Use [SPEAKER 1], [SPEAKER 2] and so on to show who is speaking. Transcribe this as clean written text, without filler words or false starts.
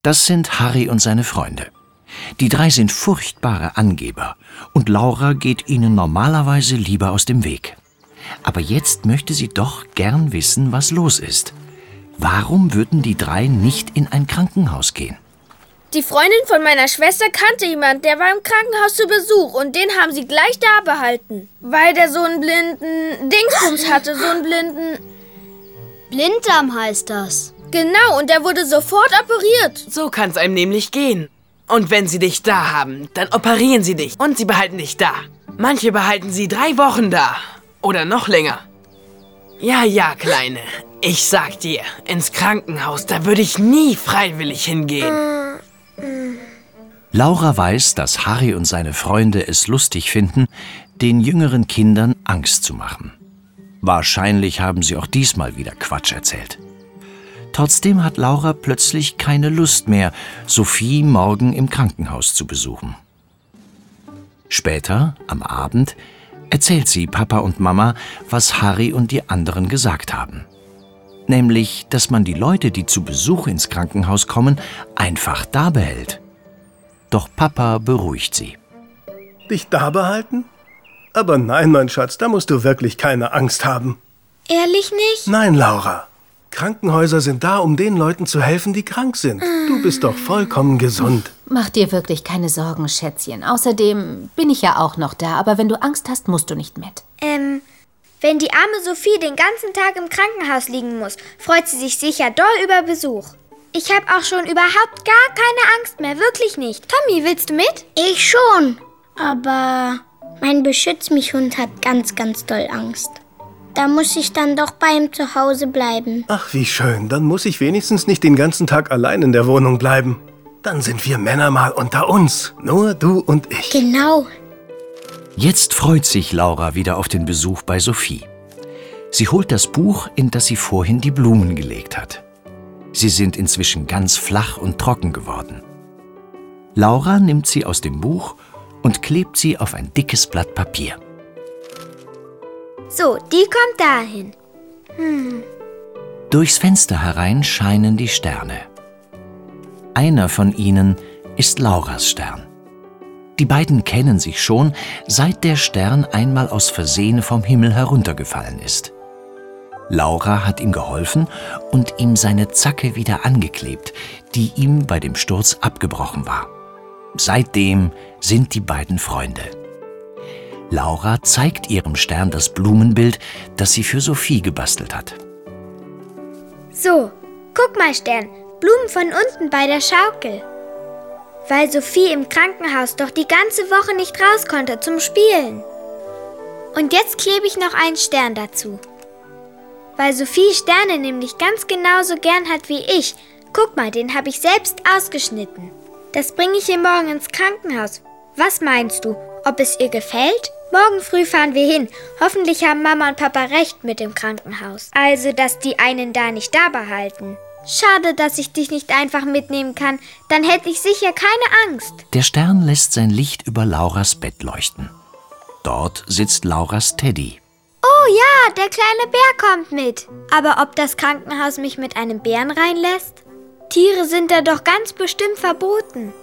[SPEAKER 1] Das sind Harry und seine Freunde. Die drei sind furchtbare Angeber und Laura geht ihnen normalerweise lieber aus dem Weg. Aber jetzt möchte sie doch gern wissen, was los ist. Warum würden die drei nicht in ein Krankenhaus gehen?
[SPEAKER 2] Die Freundin von meiner Schwester kannte jemand, der war im Krankenhaus zu Besuch und den haben sie gleich da behalten. Weil der so einen blinden Dingsbums hatte, so einen blinden...
[SPEAKER 3] Blinddarm heißt das.
[SPEAKER 2] Genau, und der wurde sofort operiert.
[SPEAKER 4] So kann's einem nämlich gehen. Und wenn sie dich da haben, dann operieren sie dich und sie behalten dich da. Manche behalten sie 3 Wochen da. Oder noch länger. Ja, Kleine. Ich sag dir, ins Krankenhaus, da würde ich nie freiwillig hingehen.
[SPEAKER 1] Laura weiß, dass Harry und seine Freunde es lustig finden, den jüngeren Kindern Angst zu machen. Wahrscheinlich haben sie auch diesmal wieder Quatsch erzählt. Trotzdem hat Laura plötzlich keine Lust mehr, Sophie morgen im Krankenhaus zu besuchen. Später, am Abend, erzählt sie Papa und Mama, was Harry und die anderen gesagt haben. Nämlich, dass man die Leute, die zu Besuch ins Krankenhaus kommen, einfach da behält. Doch Papa beruhigt sie.
[SPEAKER 5] Dich da behalten? Aber nein, mein Schatz, da musst du wirklich keine Angst haben.
[SPEAKER 3] Ehrlich nicht?
[SPEAKER 5] Nein, Laura. Krankenhäuser sind da, um den Leuten zu helfen, die krank sind. Du bist doch vollkommen gesund.
[SPEAKER 6] Mach dir wirklich keine Sorgen, Schätzchen. Außerdem bin ich ja auch noch da, aber wenn du Angst hast, musst du nicht mit.
[SPEAKER 3] Wenn die arme Sophie den ganzen Tag im Krankenhaus liegen muss, freut sie sich sicher doll über Besuch. Ich habe auch schon überhaupt gar keine Angst mehr, wirklich nicht. Tommy, willst du mit?
[SPEAKER 7] Ich schon, aber mein Beschütz-mich-Hund hat ganz, ganz doll Angst. Da muss ich dann doch bei ihm zu Hause bleiben.
[SPEAKER 5] Ach, wie schön. Dann muss ich wenigstens nicht den ganzen Tag allein in der Wohnung bleiben. Dann sind wir Männer mal unter uns. Nur du und ich.
[SPEAKER 7] Genau.
[SPEAKER 1] Jetzt freut sich Laura wieder auf den Besuch bei Sophie. Sie holt das Buch, in das sie vorhin die Blumen gelegt hat. Sie sind inzwischen ganz flach und trocken geworden. Laura nimmt sie aus dem Buch und klebt sie auf ein dickes Blatt Papier.
[SPEAKER 3] So, die kommt dahin.
[SPEAKER 1] Durchs Fenster herein scheinen die Sterne. Einer von ihnen ist Lauras Stern. Die beiden kennen sich schon, seit der Stern einmal aus Versehen vom Himmel heruntergefallen ist. Laura hat ihm geholfen und ihm seine Zacke wieder angeklebt, die ihm bei dem Sturz abgebrochen war. Seitdem sind die beiden Freunde. Laura zeigt ihrem Stern das Blumenbild, das sie für Sophie gebastelt hat.
[SPEAKER 3] So, guck mal, Stern, Blumen von unten bei der Schaukel. Weil Sophie im Krankenhaus doch die ganze Woche nicht raus konnte zum Spielen. Und jetzt klebe ich noch einen Stern dazu. Weil Sophie Sterne nämlich ganz genauso gern hat wie ich. Guck mal, den habe ich selbst ausgeschnitten. Das bringe ich ihr morgen ins Krankenhaus. Was meinst du, ob es ihr gefällt? Morgen früh fahren wir hin. Hoffentlich haben Mama und Papa recht mit dem Krankenhaus. Also, dass die einen da nicht da behalten. Schade, dass ich dich nicht einfach mitnehmen kann. Dann hätte ich sicher keine Angst.
[SPEAKER 1] Der Stern lässt sein Licht über Lauras Bett leuchten. Dort sitzt Lauras Teddy.
[SPEAKER 3] Oh ja, der kleine Bär kommt mit. Aber ob das Krankenhaus mich mit einem Bären reinlässt? Tiere sind da doch ganz bestimmt verboten.